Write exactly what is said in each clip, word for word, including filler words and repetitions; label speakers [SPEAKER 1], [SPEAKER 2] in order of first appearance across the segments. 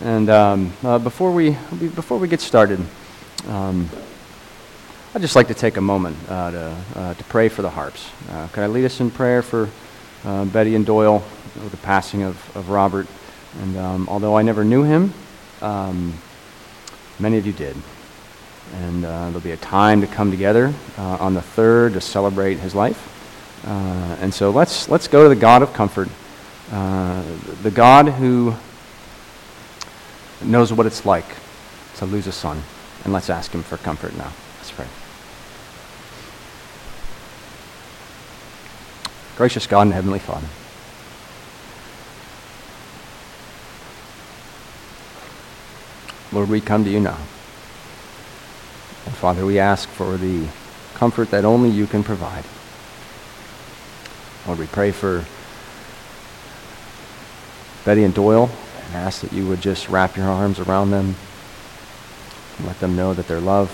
[SPEAKER 1] And um, uh, before we before we get started, um, I'd just like to take a moment uh, to uh, to pray for the Harps. Uh, could I lead us in prayer for uh, Betty and Doyle with the passing of, of Robert? And um, although I never knew him, um, many of you did. And uh, there'll be a time to come together uh, on the third to celebrate his life. Uh, and so let's let's go to the God of comfort, uh, the God who knows what it's like to lose a son. And let's ask him for comfort now. Let's pray. Gracious God and Heavenly Father, Lord, we come to you now. And Father, we ask for the comfort that only you can provide. Lord, we pray for Betty and Doyle and ask that you would just wrap your arms around them and let them know that they're loved.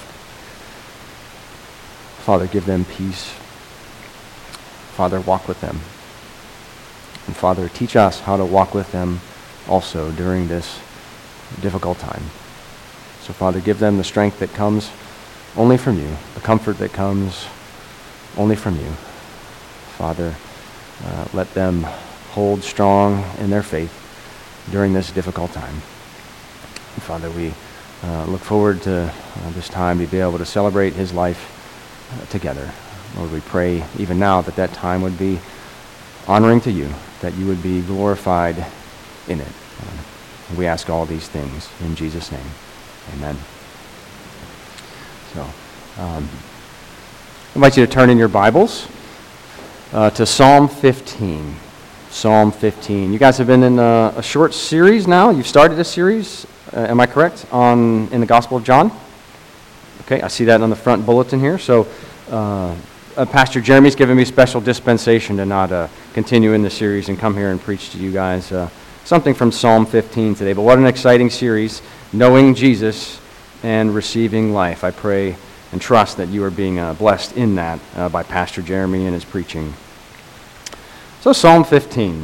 [SPEAKER 1] Father, give them peace. Father, walk with them. And Father, teach us how to walk with them also during this difficult time. So Father, give them the strength that comes only from you, the comfort that comes only from you. Father, uh, let them hold strong in their faith during this difficult time. And Father, we uh, look forward to uh, this time to be able to celebrate his life uh, together. Lord, we pray even now that that time would be honoring to you, that you would be glorified in it. Uh, we ask all these things in Jesus' name. Amen. So, um, I invite you to turn in your Bibles uh, to Psalm fifteen. Psalm fifteen. You guys have been in a, a short series now. You've started a series, uh, am I correct, on in the Gospel of John? Okay, I see that on the front bulletin here. So, uh, uh, Pastor Jeremy's given me special dispensation to not uh, continue in the series and come here and preach to you guys uh, something from Psalm fifteen today. But what an exciting series, knowing Jesus and receiving life. I pray and trust that you are being uh, blessed in that uh, by Pastor Jeremy and his preaching. So Psalm fifteen.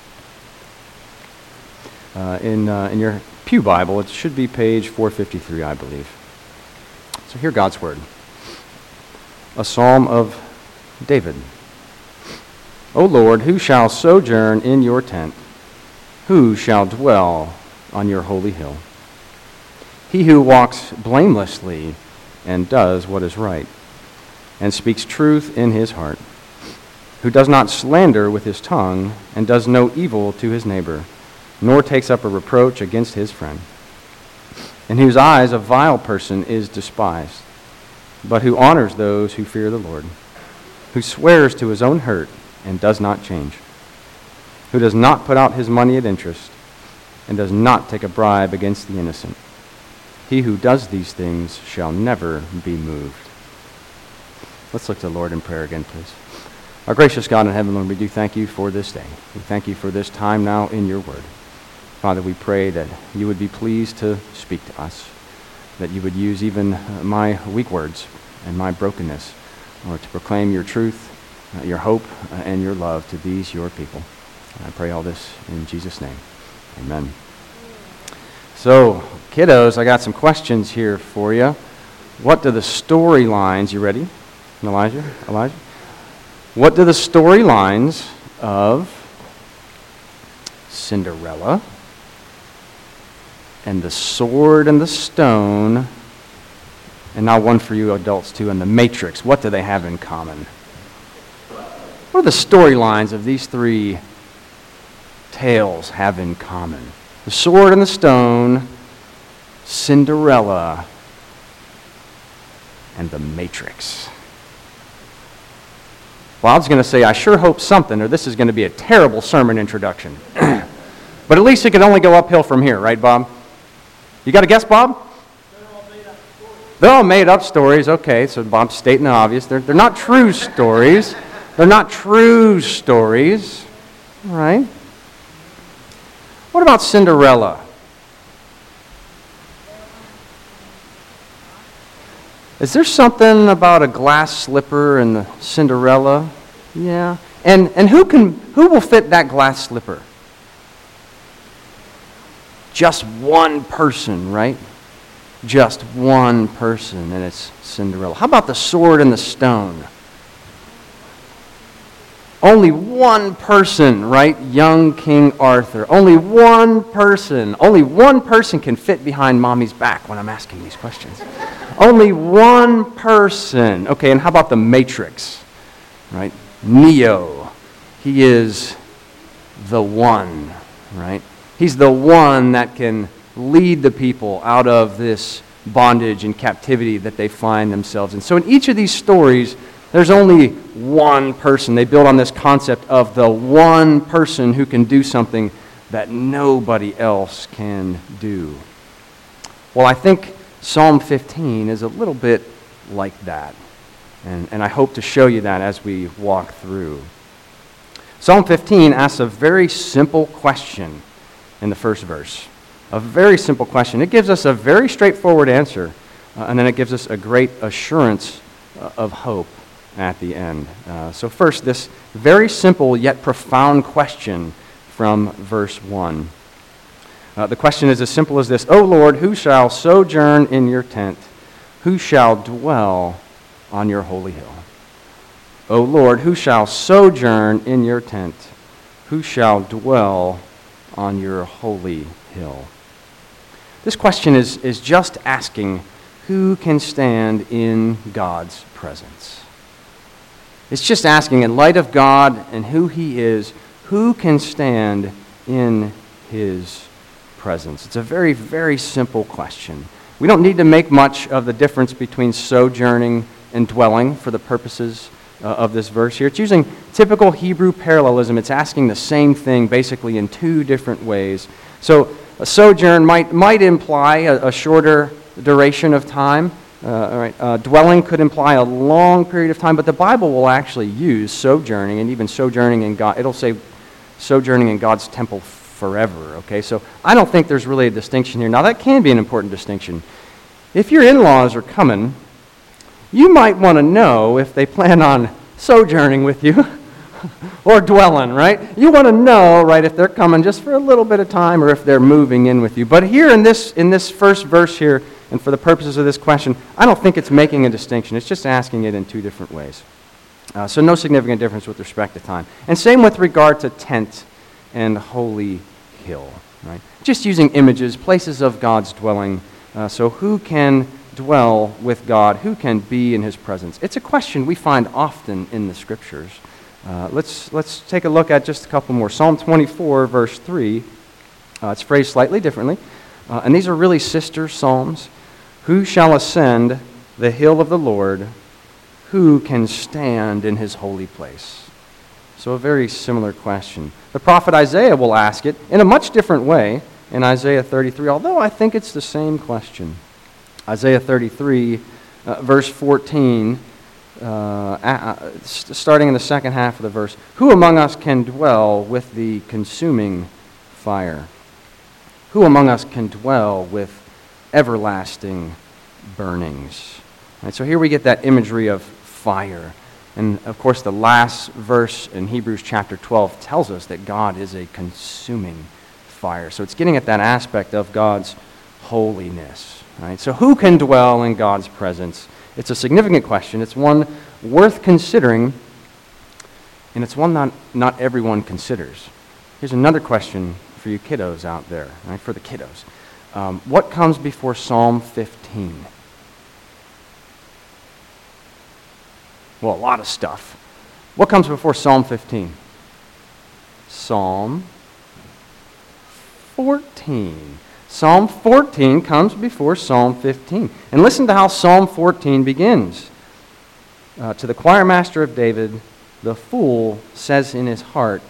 [SPEAKER 1] Uh, in, uh, in your Pew Bible, it should be page four fifty-three, I believe. So hear God's word. A psalm of David. O Lord, who shall sojourn in your tent? Who shall dwell on your holy hill? He who walks blamelessly and does what is right, and speaks truth in his heart, who does not slander with his tongue, and does no evil to his neighbor, nor takes up a reproach against his friend, in whose eyes a vile person is despised, but who honors those who fear the Lord, who swears to his own hurt and does not change, who does not put out his money at interest, and does not take a bribe against the innocent. He who does these things shall never be moved. Let's look to the Lord in prayer again, please. Our gracious God in heaven, Lord, we do thank you for this day. We thank you for this time now in your word. Father, we pray that you would be pleased to speak to us, that you would use even uh, my weak words and my brokenness, Lord, to proclaim your truth, uh, your hope, uh, and your love to these, your people. And I pray all this in Jesus' name. Amen. So, kiddos, I got some questions here for you. What do the storylines, you ready, Elijah? Elijah? What do the storylines of Cinderella and the sword and the stone, and now one for you adults too, and the Matrix, what do they have in common? What do the storylines of these three tales have in common? The sword and the stone, Cinderella, and the Matrix. Well, I was going to say, I sure hope something, or this is going to be a terrible sermon introduction. But at least it could only go uphill from here, right, Bob? You got a guess, Bob?
[SPEAKER 2] They're all made up stories.
[SPEAKER 1] They're all made up stories. Okay, so Bob's stating the obvious. They're, they're not true stories. They're not true stories. All right. What about Cinderella? Is there something about a glass slipper and the Cinderella? Yeah. And and who can who will fit that glass slipper? just one person, right? Just one person, and it's Cinderella. How about the sword and the stone? Only one person, right? Young King Arthur. Only one person. Only one person can fit behind mommy's back when I'm asking these questions. Only one person. Okay, and how about the Matrix, right? Neo. He is the one, right? He's the one that can lead the people out of this bondage and captivity that they find themselves in. So in each of these stories, there's only one person. They build on this concept of the one person who can do something that nobody else can do. Well, I think Psalm fifteen is a little bit like that. And, and I hope to show you that as we walk through. Psalm fifteen asks a very simple question in the first verse. A very simple question. It gives us a very straightforward answer, uh, and then it gives us a great assurance uh, of hope at the end. Uh, so first, this very simple yet profound question from verse one. Uh, the question is as simple as this: O Lord, who shall sojourn in your tent? Who shall dwell on your holy hill? O Lord, who shall sojourn in your tent? Who shall dwell on your holy hill? This question is, is just asking, who can stand in God's presence? It's just asking, in light of God and who He is, who can stand in His presence? It's a very, very simple question. We don't need to make much of the difference between sojourning and dwelling for the purposes uh, of this verse here. It's using typical Hebrew parallelism. It's asking the same thing basically in two different ways. So a sojourn might, might imply a, a shorter duration of time. Uh, all right. uh, dwelling could imply a long period of time, but the Bible will actually use sojourning, and even sojourning in God. It'll say sojourning in God's temple forever. Okay, so I don't think there's really a distinction here. Now that can be an important distinction. If your in-laws are coming, you might want to know if they plan on sojourning with you or dwelling, right? You want to know, right, if they're coming just for a little bit of time or if they're moving in with you. But here in this in this first verse here, and for the purposes of this question, I don't think it's making a distinction. It's just asking it in two different ways. Uh, so no significant difference with respect to time. And same with regard to tent and holy hill, right? Just using images, places of God's dwelling. Uh, so who can dwell with God? Who can be in His presence? It's a question we find often in the Scriptures. Uh, let's let's take a look at just a couple more. Psalm twenty-four, verse three. Uh, it's phrased slightly differently. Uh, and these are really sister psalms. Who shall ascend the hill of the Lord? Who can stand in His holy place? So a very similar question. The prophet Isaiah will ask it in a much different way in Isaiah thirty-three, although I think it's the same question. Isaiah thirty-three, uh, verse fourteen, uh, uh, starting in the second half of the verse. Who among us can dwell with the consuming fire? Who among us can dwell with everlasting burnings? Right, so here we get that imagery of fire. And of course, the last verse in Hebrews chapter twelve tells us that God is a consuming fire. So it's getting at that aspect of God's holiness. Right? So who can dwell in God's presence? It's a significant question. It's one worth considering, and it's one not, not everyone considers. Here's another question for you kiddos out there, right? For the kiddos. Um, what comes before Psalm fifteen? Well, a lot of stuff. What comes before Psalm fifteen? Psalm fourteen. Psalm fourteen comes before Psalm fifteen. And listen to how Psalm fourteen begins. Uh, to the choir master of David, the fool says in his heart,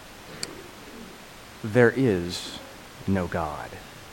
[SPEAKER 1] there is no God.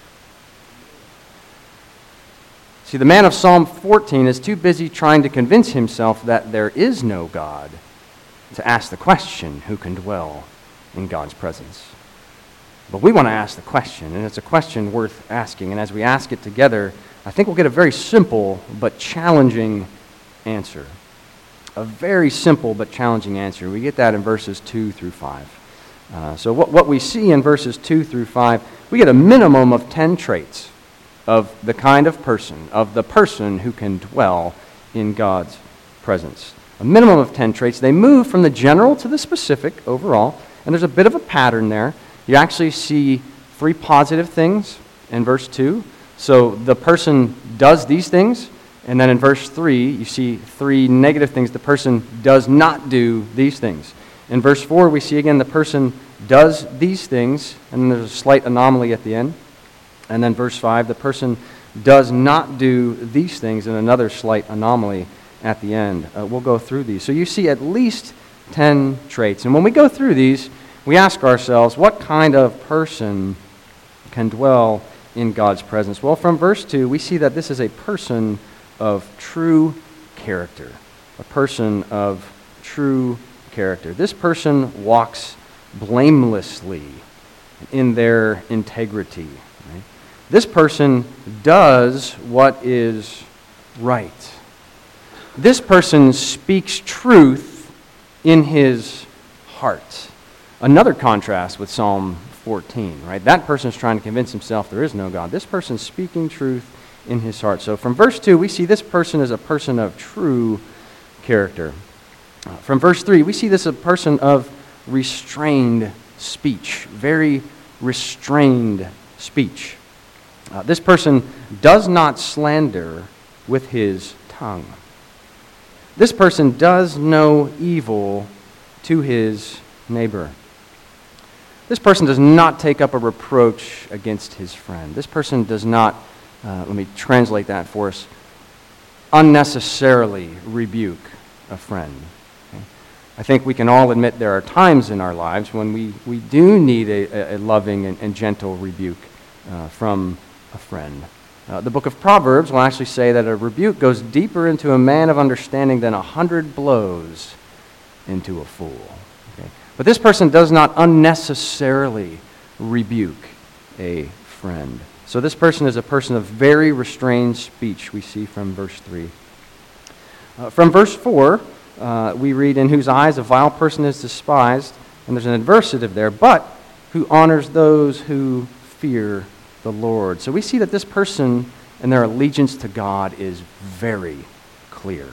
[SPEAKER 1] See, the man of Psalm fourteen is too busy trying to convince himself that there is no God to ask the question, who can dwell in God's presence? But we want to ask the question, and it's a question worth asking. And as we ask it together, I think we'll get a very simple but challenging answer. A very simple but challenging answer. We get that in verses two through five. Uh, so what, what we see in verses two through five, we get a minimum of ten traits of the kind of person, of the person who can dwell in God's presence. A minimum of ten traits. They move from the general to the specific overall, and there's a bit of a pattern there. You actually see three positive things in verse two. So the person does these things, and then in verse three, you see three negative things. The person does not do these things. In verse four, we see again the person does these things, and then there's a slight anomaly at the end. And then verse five, the person does not do these things, and another slight anomaly at the end. Uh, we'll go through these. So you see at least ten traits. And when we go through these, we ask ourselves, what kind of person can dwell in God's presence? Well, from verse two, we see that this is a person of true character. A person of true character. This person walks blamelessly in their integrity. Right? This person does what is right. This person speaks truth in his heart. Another contrast with Psalm fourteen, right? That person is trying to convince himself there is no God. This person is speaking truth in his heart. So from verse two, we see this person is a person of true character. Uh, from verse three, we see this as a person of restrained speech, very restrained speech. Uh, this person does not slander with his tongue. This person does no evil to his neighbor. This person does not take up a reproach against his friend. This person does not, uh, let me translate that for us, unnecessarily rebuke a friend. Okay? I think we can all admit there are times in our lives when we, we do need a, a loving and, and gentle rebuke uh, from a friend. Uh, the book of Proverbs will actually say that a rebuke goes deeper into a man of understanding than a hundred blows into a fool. Okay? But this person does not unnecessarily rebuke a friend. So this person is a person of very restrained speech, we see from verse three. Uh, from verse four, uh, we read, in whose eyes a vile person is despised, and there's an adversative there, but who honors those who fear the Lord. So we see that this person and their allegiance to God is very clear.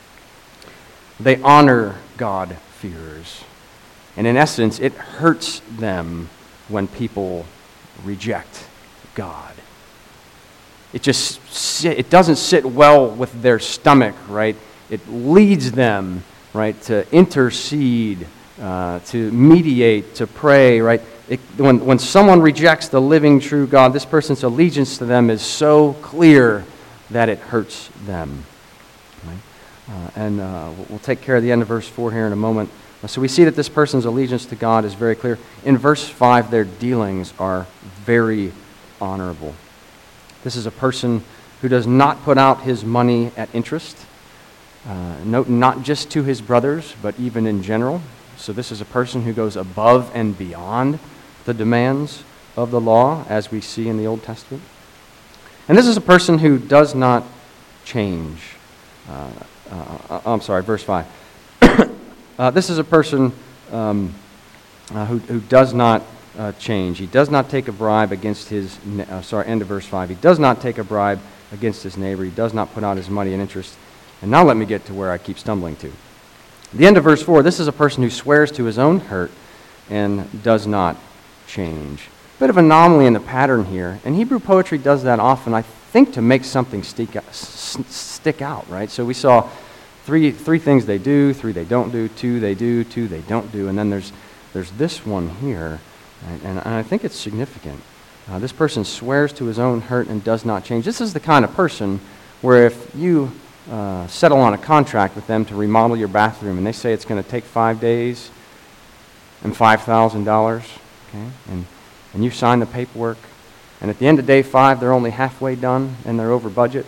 [SPEAKER 1] They honor God-fearers. And in essence, it hurts them when people reject God. It just sit, it doesn't sit well with their stomach, right? It leads them, right, to intercede, uh, to mediate, to pray, right? It, when, when someone rejects the living, true God, this person's allegiance to them is so clear that it hurts them. Right? Uh, and uh, we'll take care of the end of verse four here in a moment. So we see that this person's allegiance to God is very clear. In verse five, their dealings are very honorable. This is a person who does not put out his money at interest. Uh, note, not just to his brothers, but even in general. So this is a person who goes above and beyond the demands of the law, as we see in the Old Testament. And this is a person who does not change. Uh, uh, I'm sorry, verse five. uh, this is a person um, uh, who, who does not uh, change. He does not take a bribe against his, uh, sorry, end of verse five. He does not take a bribe against his neighbor. He does not put out his money in interest. And now let me get to where I keep stumbling to. The end of verse four, this is a person who swears to his own hurt and does not change. Bit of anomaly in the pattern here, and Hebrew poetry does that often, I think, to make something stick out, stick out, right? So we saw three three things they do, three they don't do, two they do, two they don't do, and then there's there's this one here, and, and I think it's significant. Uh, this person swears to his own hurt and does not change. This is the kind of person where if you uh, settle on a contract with them to remodel your bathroom, and they say it's going to take five days and five thousand dollars, okay, and and you sign the paperwork, and at the end of day five, they're only halfway done and they're over budget.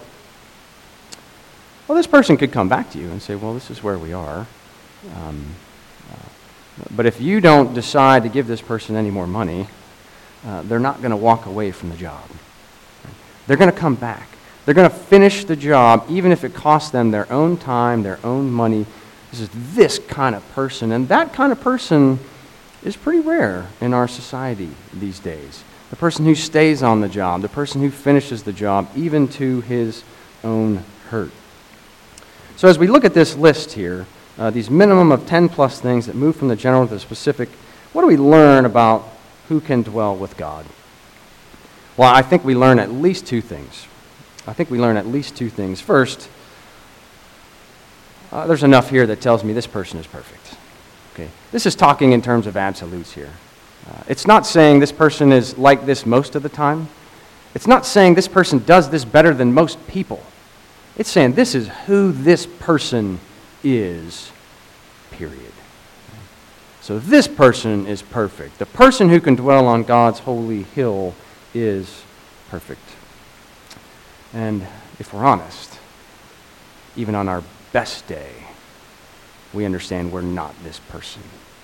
[SPEAKER 1] Well, this person could come back to you and say, well, this is where we are. Um, uh, but if you don't decide to give this person any more money, uh, they're not going to walk away from the job. They're going to come back. They're going to finish the job, even if it costs them their own time, their own money. This is this kind of person. And that kind of person is pretty rare in our society these days. The person who stays on the job, the person who finishes the job, even to his own hurt. So as we look at this list here, uh, these minimum of ten plus things that move from the general to the specific, what do we learn about who can dwell with God? Well, I think we learn at least two things. I think we learn at least two things. First, uh, there's enough here that tells me this person is perfect. Okay, this is talking in terms of absolutes here. Uh, it's not saying this person is like this most of the time. It's not saying this person does this better than most people. It's saying this is who this person is, period. So this person is perfect. The person who can dwell on God's holy hill is perfect. And if we're honest, even on our best day, we understand we're not this person.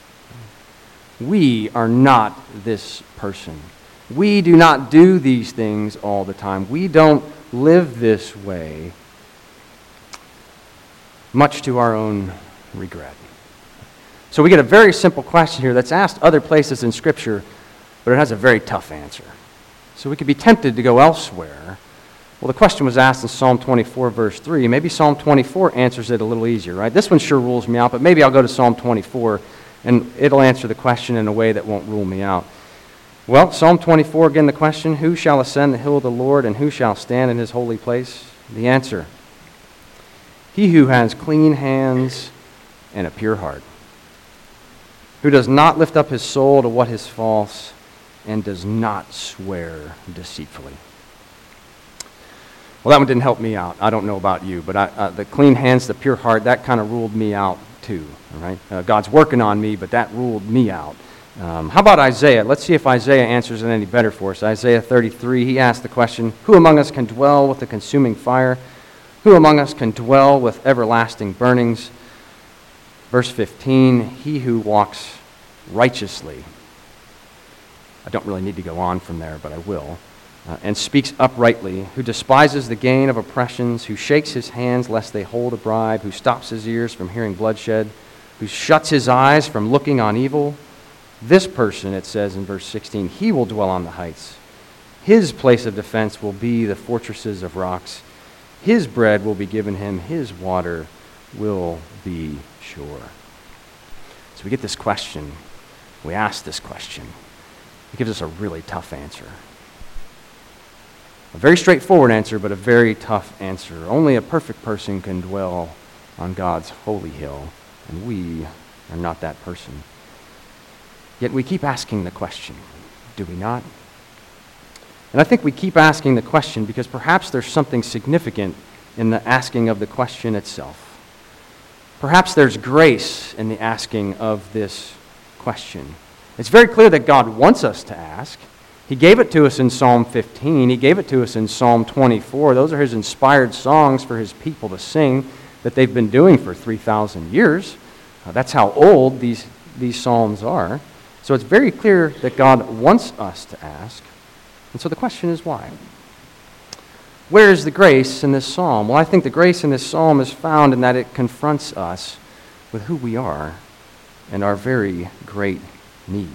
[SPEAKER 1] We are not this person. We do not do these things all the time. We don't live this way, much to our own regret. So we get a very simple question here that's asked other places in Scripture, but it has a very tough answer. So we could be tempted to go elsewhere. Well, the question was asked in Psalm twenty-four, verse three. Maybe Psalm twenty-four answers it a little easier, right? This one sure rules me out, but maybe I'll go to Psalm twenty-four, and it'll answer the question in a way that won't rule me out. Well, Psalm twenty-four, again, the question, who shall ascend the hill of the Lord, and who shall stand in his holy place? The answer, he who has clean hands and a pure heart, who does not lift up his soul to what is false, and does not swear deceitfully. Well, that one didn't help me out. I don't know about you, but I, uh, the clean hands, the pure heart, that kind of ruled me out too. All right, uh, God's working on me, but that ruled me out. Um, how about Isaiah? Let's see if Isaiah answers it any better for us. Isaiah thirty-three, he asked the question, who among us can dwell with the consuming fire? Who among us can dwell with everlasting burnings? Verse fifteen, he who walks righteously. I don't really need to go on from there, but I will. Uh, and speaks uprightly, who despises the gain of oppressions, who shakes his hands lest they hold a bribe, who stops his ears from hearing bloodshed, who shuts his eyes from looking on evil. This person, it says in verse sixteen, he will dwell on the heights. His place of defense will be the fortresses of rocks. His bread will be given him. His water will be sure. So we get this question. We ask this question. It gives us a really tough answer. A very straightforward answer, but a very tough answer. Only a perfect person can dwell on God's holy hill, and we are not that person. Yet we keep asking the question, do we not? And I think we keep asking the question because perhaps there's something significant in the asking of the question itself. Perhaps there's grace in the asking of this question. It's very clear that God wants us to ask. He gave it to us in Psalm fifteen. He gave it to us in Psalm twenty-four. Those are his inspired songs for his people to sing that they've been doing for three thousand years. Uh, that's how old these, these psalms are. So it's very clear that God wants us to ask. And so the question is why? Where is the grace in this psalm? Well, I think the grace in this psalm is found in that it confronts us with who we are and our very great need.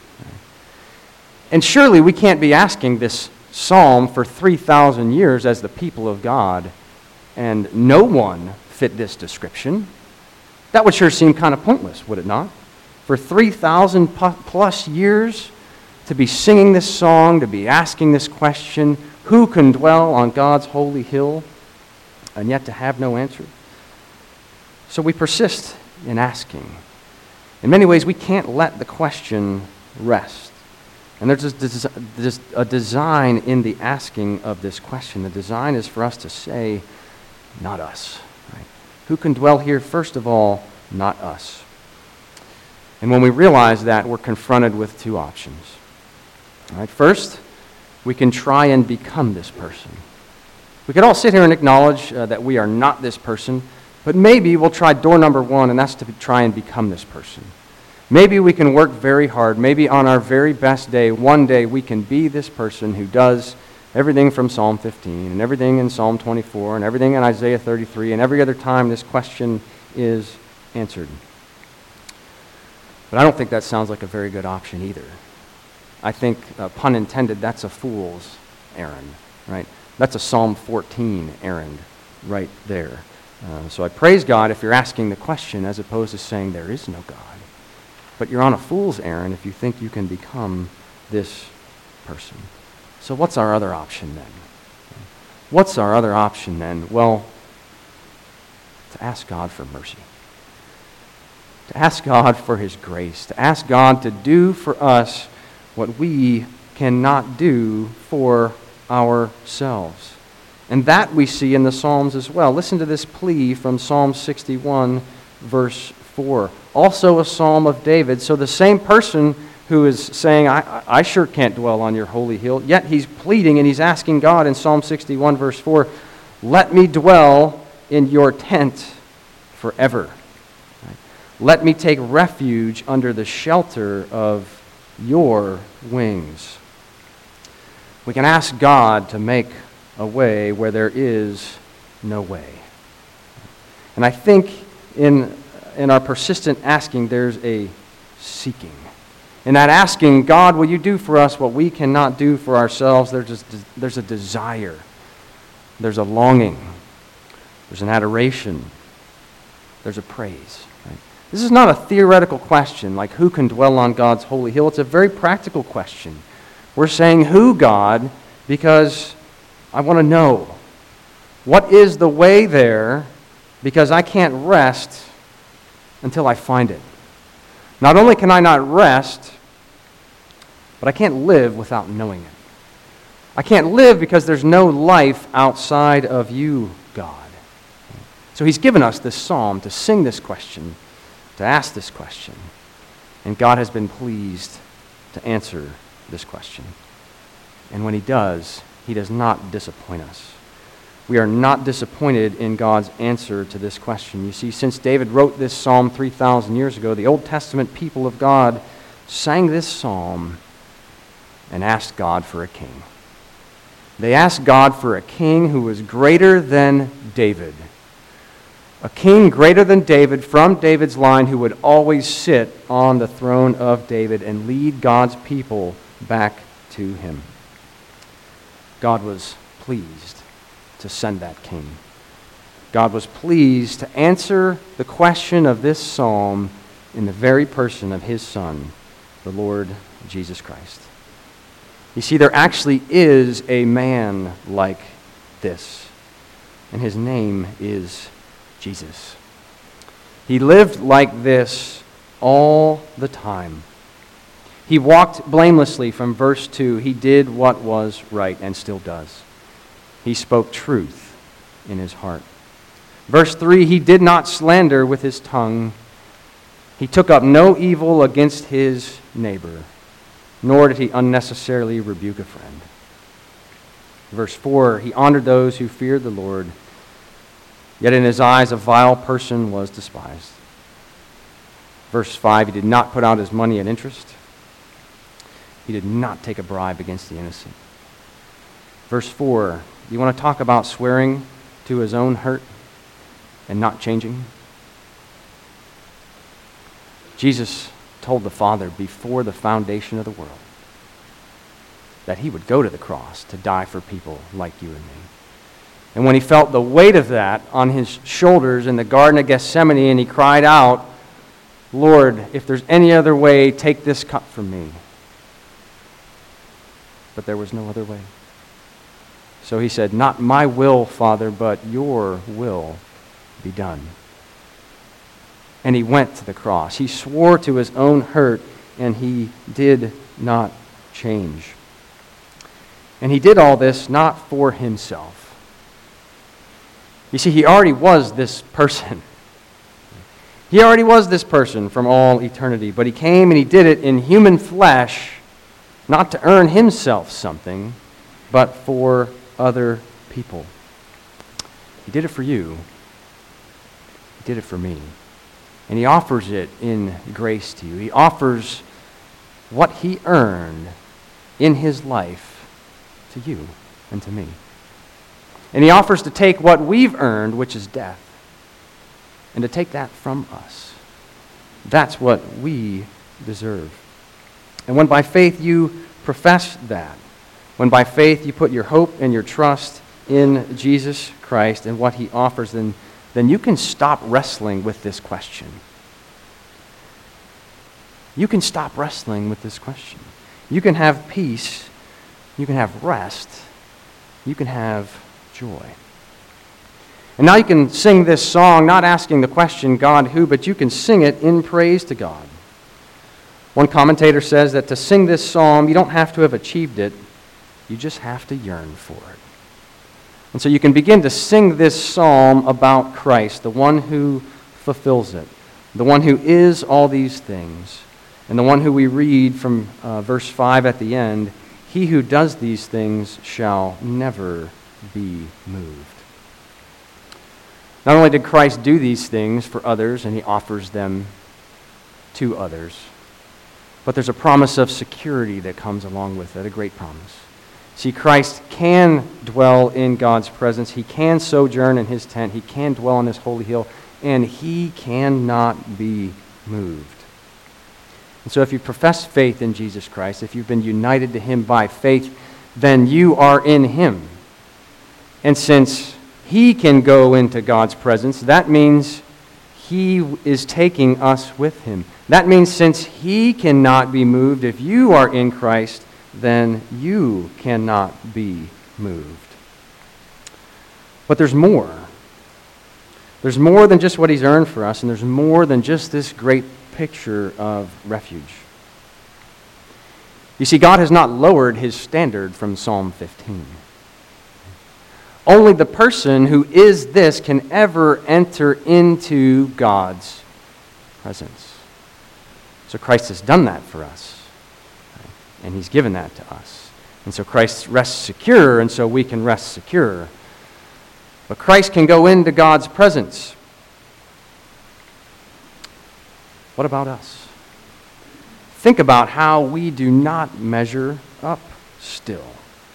[SPEAKER 1] And surely we can't be asking this psalm for three thousand years as the people of God, and no one fit this description. That would sure seem kind of pointless, would it not? For three thousand plus years to be singing this song, to be asking this question, who can dwell on God's holy hill, and yet to have no answer? So we persist in asking. In many ways, we can't let the question rest. And there's a design in the asking of this question. The design is for us to say, not us. Right? Who can dwell here? First of all, not us. And when we realize that, we're confronted with two options. All right? First, we can try and become this person. We could all sit here and acknowledge uh, that we are not this person, but maybe we'll try door number one, and that's to try and become this person. Maybe we can work very hard. Maybe on our very best day, one day, we can be this person who does everything from Psalm fifteen and everything in Psalm twenty-four and everything in Isaiah thirty-three and every other time this question is answered. But I don't think that sounds like a very good option either. I think, uh, pun intended, that's a fool's errand, right? That's a Psalm fourteen errand right there. Uh, so I praise God if you're asking the question as opposed to saying there is no God. But you're on a fool's errand if you think you can become this person. So what's our other option then? What's our other option then? Well, to ask God for mercy. To ask God for His grace. To ask God to do for us what we cannot do for ourselves. And that we see in the Psalms as well. Listen to this plea from Psalm sixty-one, verse four. Also a psalm of David. So the same person who is saying, I, I sure can't dwell on your holy hill, yet he's pleading and he's asking God in Psalm sixty-one, verse four, let me dwell in your tent forever. Let me take refuge under the shelter of your wings. We can ask God to make a way where there is no way. And I think in, in our persistent asking, there's a seeking. In that asking, God, will you do for us what we cannot do for ourselves? There's a, there's a desire. There's a longing. There's an adoration. There's a praise. Right? This is not a theoretical question like who can dwell on God's holy hill. It's a very practical question. We're saying who, God, because I want to know what is the way there, because I can't rest until I find it. Not only can I not rest, but I can't live without knowing it. I can't live because there's no life outside of you, God. So he's given us this psalm to sing this question, to ask this question. And God has been pleased to answer this question. And when he does, he does not disappoint us. We are not disappointed in God's answer to this question. You see, since David wrote this psalm three thousand years ago, the Old Testament people of God sang this psalm and asked God for a king. They asked God for a king who was greater than David. A king greater than David from David's line who would always sit on the throne of David and lead God's people back to him. God was pleased to send that king. God was pleased to answer the question of this psalm in the very person of his Son, the Lord Jesus Christ. You see, there actually is a man like this, and his name is Jesus. He lived like this all the time. He walked blamelessly from verse two. He did what was right and still does. He spoke truth in his heart. Verse three, he did not slander with his tongue. He took up no evil against his neighbor, nor did he unnecessarily rebuke a friend. Verse four, he honored those who feared the Lord, yet in his eyes a vile person was despised. Verse five, he did not put out his money at interest. He did not take a bribe against the innocent. Verse four, you want to talk about swearing to his own hurt and not changing? Jesus told the Father before the foundation of the world that he would go to the cross to die for people like you and me. And when he felt the weight of that on his shoulders in the Garden of Gethsemane, and he cried out, Lord, if there's any other way, take this cup from me. But there was no other way. So he said, not my will, Father, but your will be done. And he went to the cross. He swore to his own hurt, and he did not change. And he did all this not for himself. You see, he already was this person. He already was this person from all eternity, but he came and he did it in human flesh, not to earn himself something, but for other people. He did it for you. He did it for me. And he offers it in grace to you. He offers what he earned in his life to you and to me. And he offers to take what we've earned, which is death, and to take that from us. That's what we deserve. And when by faith you profess that, when by faith you put your hope and your trust in Jesus Christ and what he offers, then, then you can stop wrestling with this question. You can stop wrestling with this question. You can have peace, you can have rest, you can have joy. And now you can sing this song, not asking the question, God who, but you can sing it in praise to God. One commentator says that to sing this psalm, you don't have to have achieved it, you just have to yearn for it. And so you can begin to sing this psalm about Christ, the one who fulfills it, the one who is all these things, and the one who we read from uh, verse five at the end, he who does these things shall never be moved. Not only did Christ do these things for others, and he offers them to others, but there's a promise of security that comes along with it, a great promise. See, Christ can dwell in God's presence. He can sojourn in his tent. He can dwell on his holy hill, and he cannot be moved. And so if you profess faith in Jesus Christ, if you've been united to him by faith, then you are in him. And since he can go into God's presence, that means he is taking us with him. That means since he cannot be moved, if you are in Christ, then you cannot be moved. But there's more. There's more than just what he's earned for us, and there's more than just this great picture of refuge. You see, God has not lowered his standard from Psalm fifteen. Only the person who is this can ever enter into God's presence. So Christ has done that for us, and he's given that to us. And so Christ rests secure, and so we can rest secure. But Christ can go into God's presence. What about us? Think about how we do not measure up still.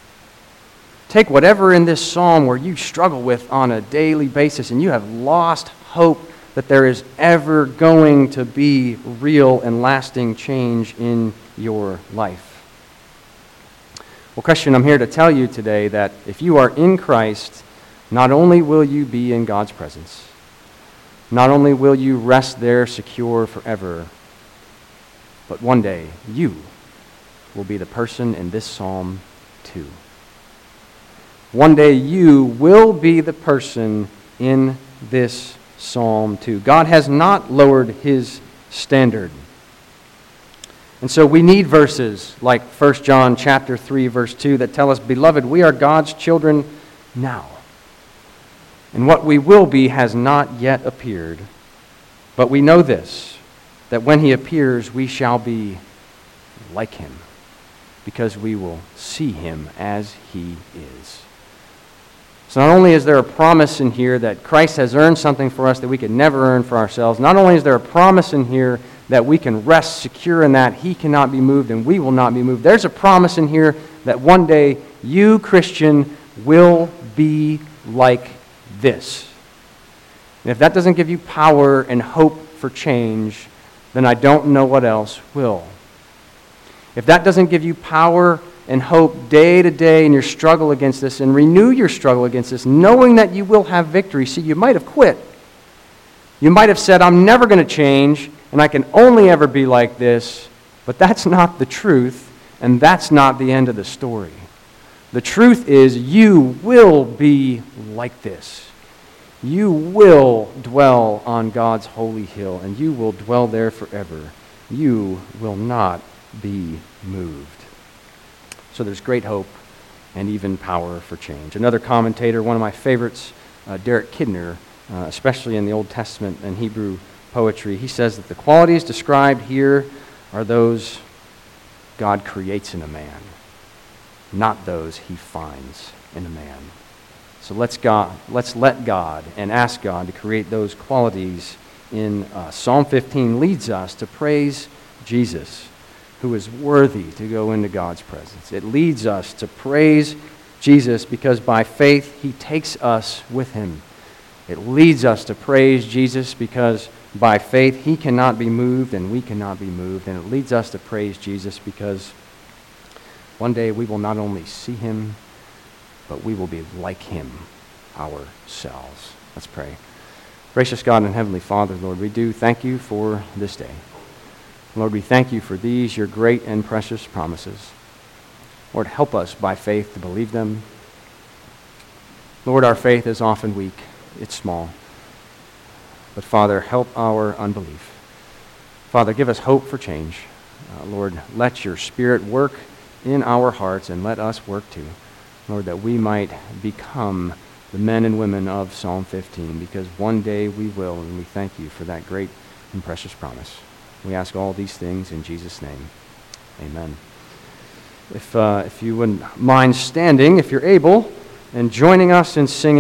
[SPEAKER 1] Take whatever in this psalm where you struggle with on a daily basis and you have lost hope that there is ever going to be real and lasting change in your life. Well, Christian, I'm here to tell you today that if you are in Christ, not only will you be in God's presence, not only will you rest there secure forever, but one day you will be the person in this psalm too. One day you will be the person in this psalm too. God has not lowered his standard. And so we need verses like First John chapter three, verse two that tell us, "Beloved, we are God's children now. And what we will be has not yet appeared. But we know this, that when he appears, we shall be like him, because we will see him as he is." So not only is there a promise in here that Christ has earned something for us that we could never earn for ourselves, not only is there a promise in here that we can rest secure in that he cannot be moved and we will not be moved. There's a promise in here that one day you, Christian, will be like this. And if that doesn't give you power and hope for change, then I don't know what else will. If that doesn't give you power and hope day to day in your struggle against this, and renew your struggle against this, knowing that you will have victory. See, you might have quit. You might have said, I'm never going to change, and I can only ever be like this. But that's not the truth, and that's not the end of the story. The truth is, you will be like this. You will dwell on God's holy hill, and you will dwell there forever. You will not be moved. So there's great hope and even power for change. Another commentator, one of my favorites, uh, Derek Kidner, uh, especially in the Old Testament and Hebrew poetry, he says that the qualities described here are those God creates in a man, not those he finds in a man. So let's God, let's let God and ask God to create those qualities in us. Psalm fifteen leads us to praise Jesus, who is worthy to go into God's presence. It leads us to praise Jesus because by faith he takes us with him. It leads us to praise Jesus because by faith. He cannot be moved, and we cannot be moved. And it leads us to praise Jesus because one day we will not only see him, but we will be like him ourselves. Let's pray. Gracious God and Heavenly Father, Lord, we do thank you for this day. Lord, we thank you for these, your great and precious promises. Lord, help us by faith to believe them. Lord, our faith is often weak. It's small. But Father, help our unbelief. Father, give us hope for change. Uh, Lord, let your Spirit work in our hearts and let us work too. Lord, that we might become the men and women of Psalm fifteen, because one day we will, and we thank you for that great and precious promise. We ask all these things in Jesus' name. Amen. If, uh, if you wouldn't mind standing, if you're able, and joining us in singing